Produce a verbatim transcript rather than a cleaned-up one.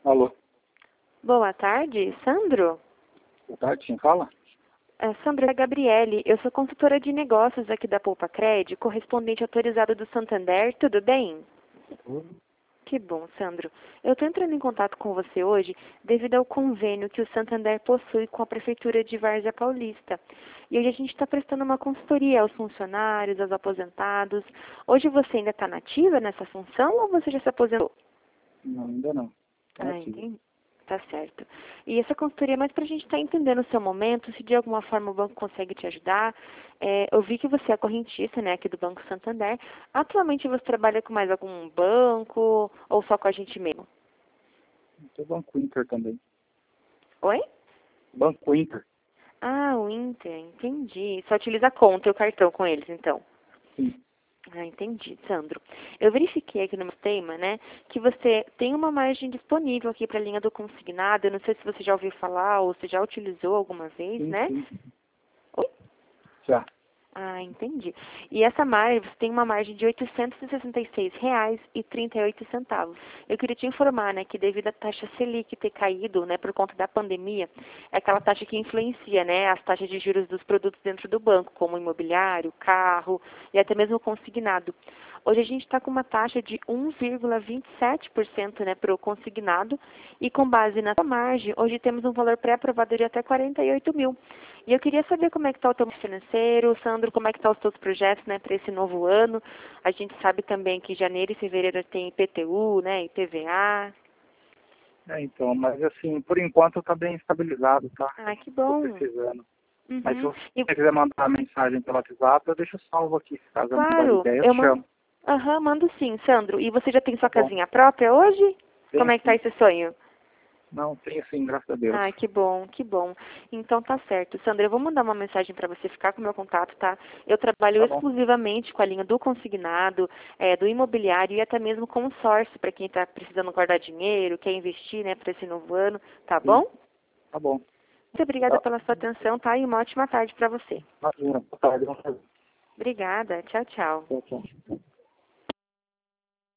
Alô, Boa tarde, Sandro? boa tarde, quem fala? É, Sandro, é a Gabriele. Eu sou consultora de negócios aqui da Poupa Cred, correspondente autorizado do Santander. Tudo bem? Que bom, Sandro. Eu estou entrando em contato com você hoje devido ao convênio que o Santander possui com a Prefeitura de Várzea Paulista. E hoje a gente está prestando uma consultoria aos funcionários, aos aposentados. Hoje você ainda está nativa nessa função ou você já se aposentou? Não, ainda não. Tá Ah, ativo. entendi. Tá certo. E essa consultoria é mais para a gente estar entendendo o seu momento, se de alguma forma o banco consegue te ajudar. É, eu vi que você é correntista, né, aqui do Banco Santander. Atualmente você trabalha com mais algum banco ou só com a gente mesmo? Tem Banco Inter também. Oi? Banco Inter? Ah, o Inter, entendi. Só utiliza a conta e o cartão com eles, então. Sim. Ah, entendi, Sandro. Eu verifiquei aqui no meu tema, né, que você tem uma margem disponível aqui para a linha do consignado. Eu não sei se você já ouviu falar ou se já utilizou alguma vez, Sim, né? sim. Oi? Já. Ah, entendi. E essa margem, você tem uma margem de oitocentos e sessenta e seis reais e trinta e oito centavos. Eu queria te informar, né, que devido à taxa Selic ter caído, né, por conta da pandemia, é aquela taxa que influencia, né, as taxas de juros dos produtos dentro do banco, como imobiliário, carro e até mesmo consignado. Hoje a gente está com uma taxa de um vírgula vinte e sete por cento, né, para o consignado e com base nessa margem, hoje temos um valor pré-aprovado de até quarenta e oito mil. E eu queria saber como é que está o teu financeiro, Sandro, como é que estão os teus projetos, né, para esse novo ano. A gente sabe também que janeiro e fevereiro tem I P T U, né, I P V A. É, então, mas assim, por enquanto tá bem estabilizado, tá? Ah, que Tô bom. precisando. Mas se Uhum. você E, quiser mandar uma mensagem pelo WhatsApp, eu deixo salvo aqui. Caso eu mudar de claro, ideia, eu eu te mando. chamo. Aham, mando sim, Sandro. E você já tem Tá sua bom. casinha própria hoje? Tem Como é que tá sim. esse sonho? Não, tem sim, graças a Deus. Ah, que bom, que bom. Então tá certo. Sandra, eu vou mandar uma mensagem para você ficar com o meu contato, tá? Eu trabalho Tá bom. exclusivamente com a linha do consignado, é, do imobiliário e até mesmo consórcio para quem está precisando guardar dinheiro, quer investir, né, para esse novo ano, tá Sim. bom? Tá bom. Muito obrigada Tá. pela sua atenção, tá? E uma ótima tarde para você. Imagina. Boa tarde. Vamos fazer. Obrigada. Tchau, tchau. Tchau, tchau.